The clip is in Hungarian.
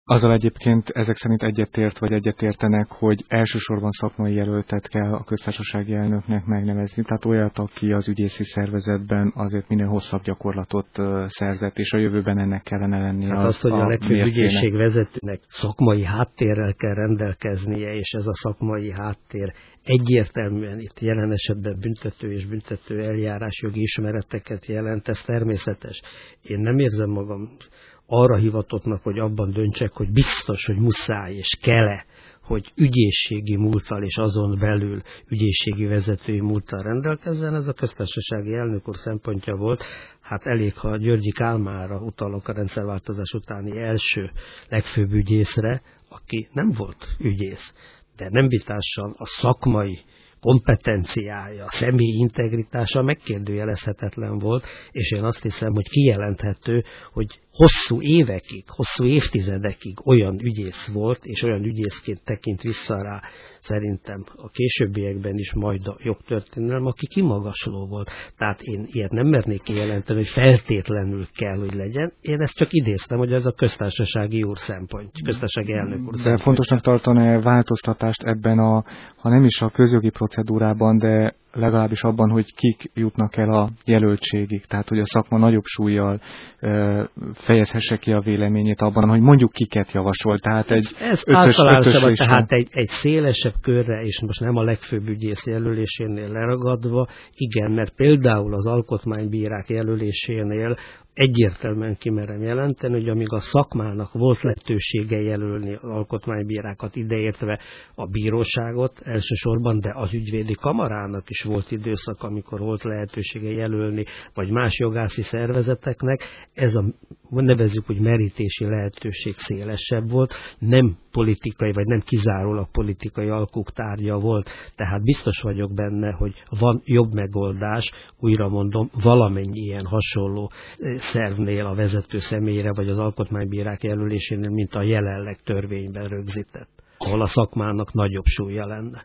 Azzal egyébként ezek szerint egyetértenek, hogy elsősorban szakmai jelöltet kell a köztársasági elnöknek megnevezni, tehát olyat, aki az ügyészi szervezetben azért minél hosszabb gyakorlatot szerzett, és a jövőben ennek kellene lennie. Hát azt, hogy a legfőbb ügyészség vezetőnek szakmai háttérrel kell rendelkeznie, és ez a szakmai háttér egyértelműen itt jelen esetben büntető és büntető eljárásjogi ismereteket jelent, ez természetes. Én nem érzem magam arra hivatottnak, hogy abban döntsek, hogy biztos, hogy muszáj és kell-e, hogy ügyészségi múlttal és azon belül ügyészségi vezetői múlttal rendelkezzen. Ez a köztársasági elnök úr szempontja volt. Hát elég, ha Györgyi Kálmánra utalok, a rendszerváltozás utáni első legfőbb ügyészre, aki nem volt ügyész, de nem vitással a szakmai kompetenciája, a személyi integritása megkérdőjelezhetetlen volt, és én azt hiszem, hogy kijelenthető, hogy hosszú évekig, hosszú évtizedekig olyan ügyész volt, és olyan ügyészként tekint vissza rá szerintem a későbbiekben is majd a jogtörténelem, aki kimagasló volt. Tehát én ilyet nem mernék kijelenteni, hogy feltétlenül kell, hogy legyen. Én ezt csak idéztem, hogy ez a köztársasági úr szempontja, köztársasági elnök úr szempontja. De fontosnak tartani változtatást ebben ha nem is a közjogi procedúrában, de legalábbis abban, hogy kik jutnak el a jelöltségig. Tehát, hogy a szakma nagyobb súllyal fejezhesse ki a véleményét abban, hogy mondjuk kiket javasol. Tehát egy ötös tehát egy szélesebb körre, és most nem a legfőbb ügyész jelölésénél leragadva, igen, mert például az alkotmánybírák jelölésénél egyértelműen kimerem jelenteni, hogy amíg a szakmának volt lehetősége jelölni az alkotmánybírákat, ideértve a bíróságot elsősorban, de az ügyvédi kamarának is volt időszak, amikor volt lehetősége jelölni, vagy más jogászi szervezeteknek, ez a nevezzük, hogy merítési lehetőség szélesebb volt, nem politikai, vagy nem kizárólag politikai alkuk tárgya volt, tehát biztos vagyok benne, hogy van jobb megoldás, újra mondom, valamennyi ilyen hasonló szervnél a vezető személyre, vagy az alkotmánybírák jelölésénél, mint a jelenleg törvényben rögzített, ahol a szakmának nagyobb súlya lenne.